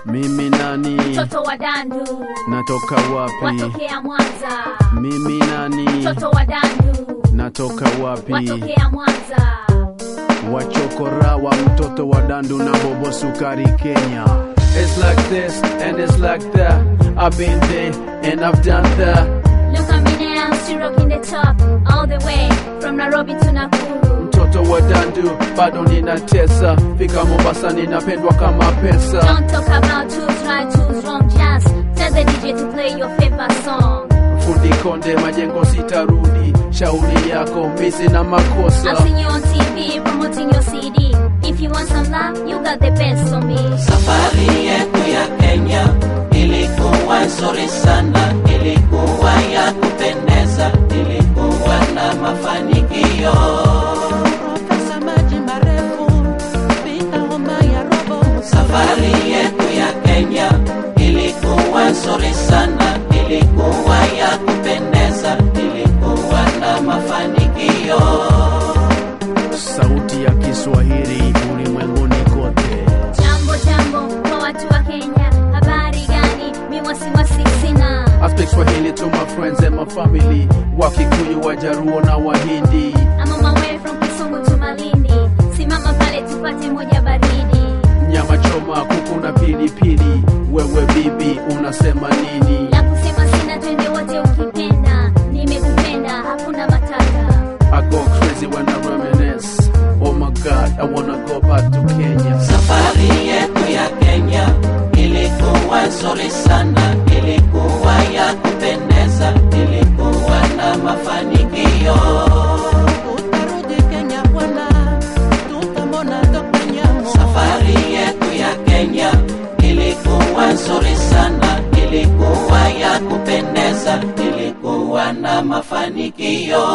Mimi nani? Mtoto wa Dandu. Natoka wapi? Watokea Mwanza. Mimi nani? Mtoto wa Dandu. Natoka wapi? Watokea Mwanza. Wachokora wa mtoto wa Dandu na Bobo Sukari Kenya. It's like this and it's like that. I've been there and I've done that. Look at me now, still rocking the top all the way from Nairobi to Nakuru. Mtoto wa Dandu bado ninatesa, fika Mombasa ninapendwa kama pesa. Don't talk about who's right, who's wrong, just tell the DJ to play your favorite song. Fundi Konde majengo sitarudi, shauri yako mimi na makosa. I've seen you on TV promoting your CD. If you want some love, you got the best on me. Safari yetu ya Kenya ilikuwa nzuri sana, ilikuwa ya kupendeza, ilikuwa na mafanikio. Safari yetu ya Kenya ilikuwa nzuri sana, ilikuwa ya kupendeza, ilikuwa na mafanikio. Sauti ya Kiswahili ulimwenguni kote. Jambo kwa watu wa Kenya, habari gani? Mimi wasiwasi sina. I speak Swahili to my friends and my family, Wakikuyu, Wajaruo na Wahindi. I'm on my way from Kisumu to Malindi. Simama pale tupate moja baridi. Nyama choma, kuku na pilipili. Wewe bibi unasema nini? La kusema sina, twende wote ukipenda. Nimekupenda, hakuna matata. I go crazy when I reminisce. Oh my God, I wanna go back to Kenya. Safari yetu ya Kenya ilikuwa nzuri sana, ilikuwa ya kupendeza, ilikuwa na mafanikio. Utarudi Kenya bwana, tutamona tokenya. Safari yetu ya Kenya ilikuwa nzuri sana, ilikuwa ya kupendeza, ilikuwa na mafanikio.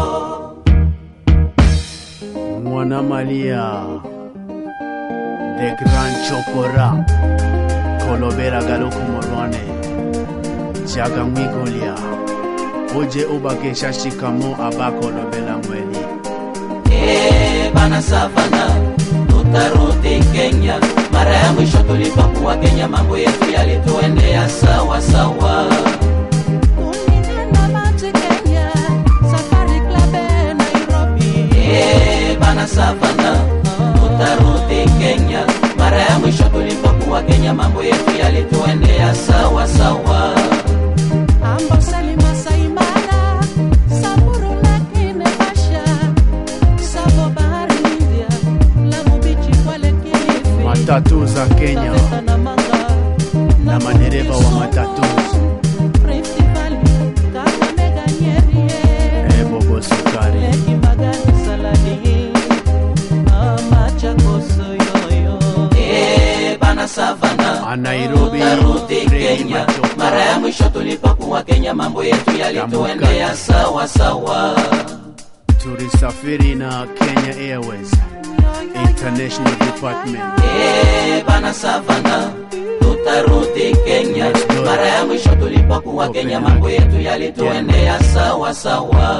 Mwana Malia, the Grand Chokora, Kolobera Galuku Morwane, Jaga Mwigolia, Oje Ubakesha Shikamo Abako Lobela Mweli. Bana Savana, tutarudi Kenya. Mara ya mwisho tulipokuwa Kenya mambo yetu yalituendea sawa sawa. Uninena maji Kenya, Safari Club Nairobi. Bana Savana, tutarudi Kenya. Mara ya mwisho tulipokuwa Kenya mambo yetu yalituendea sawa sawa. Amboseli Masai Mara, Samburu lakini Basha, Savo Bahari India, Lamu Beach Kwale Kilifi. Matatu za Kenya Taveta na Manga, na madereva wa matatu. Rift Valley, Kakamega Nyeri, Bobo Sukari. Leki Magadi Saladi, Machakos yoyo. Bana Savana, Nairobi, tutarudi Kenya. Mara ya mwisho tulipokuwa Kenya mambo yetu yalituendea sawa sawa. Tulisafiri na Kenya Airways International Department. Bana Savana, tutarudi Kenya. Mara ya mwisho tulipokuwa Kenya mambo yetu yalituendea sawa sawa.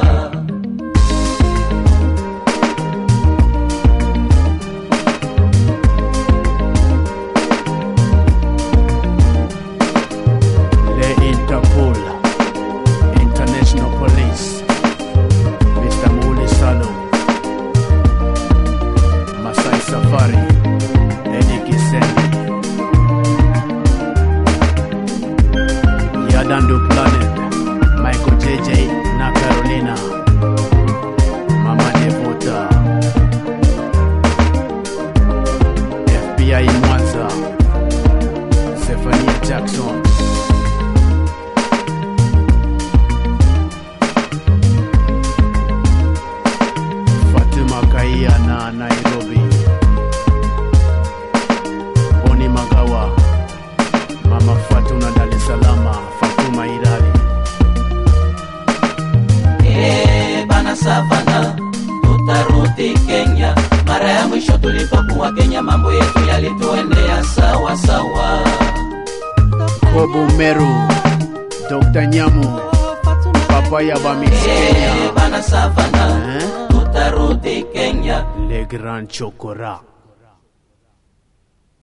Interpol, International Police, Mr. Muli Salo, Masai Safari, Eddie Kisendi, Yadandu Planet, Michael JJ na Carolina, Mama Devota, FBI Mwanza, Stephanie Jackson, Kaia na Nairobi, Oni Magawa, Mama Fatuna Dar es Salaam, Fatuma Irali. Bana Savana, tutarudi Kenya. Mara ya mwisho tulipokuwa Kenya mambo yetu yalituendea sawa sawa. Kobu Meru, Dr. Nyamu, Papaya Bamix Kenya. Bana Savana, tutarudi Kenya. Le Grand Chokora.